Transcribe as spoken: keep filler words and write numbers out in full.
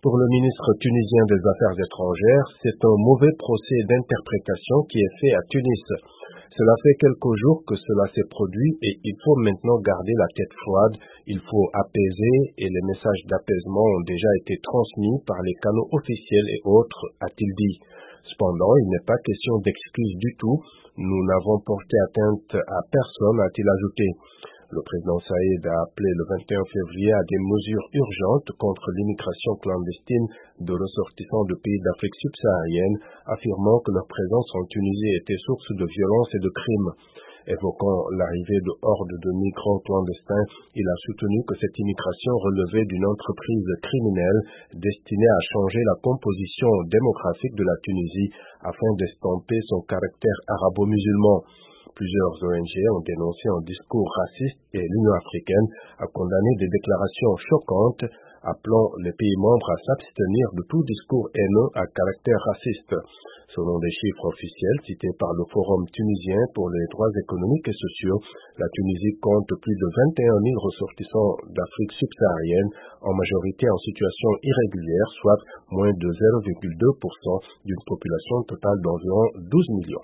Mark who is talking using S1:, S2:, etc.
S1: Pour le ministre tunisien des Affaires étrangères, c'est un mauvais procès d'interprétation qui est fait à Tunis. Cela fait quelques jours que cela s'est produit et il faut maintenant garder la tête froide, il faut apaiser et les messages d'apaisement ont déjà été transmis par les canaux officiels et autres, a-t-il dit. Cependant, il n'est pas question d'excuses du tout, nous n'avons porté atteinte à personne, a-t-il ajouté. Le président Saïd a appelé le vingt et un février à des mesures urgentes contre l'immigration clandestine de ressortissants de pays d'Afrique subsaharienne, affirmant que leur présence en Tunisie était source de violence et de crimes. Évoquant l'arrivée de hordes de migrants clandestins, il a soutenu que cette immigration relevait d'une entreprise criminelle destinée à changer la composition démographique de la Tunisie afin d'estomper son caractère arabo-musulman. Plusieurs O N G ont dénoncé un discours raciste et l'Union africaine a condamné des déclarations choquantes appelant les pays membres à s'abstenir de tout discours haineux à caractère raciste. Selon des chiffres officiels cités par le Forum tunisien pour les droits économiques et sociaux, la Tunisie compte plus de vingt et un mille ressortissants d'Afrique subsaharienne, en majorité en situation irrégulière, soit moins de zéro virgule deux pour cent d'une population totale d'environ douze millions.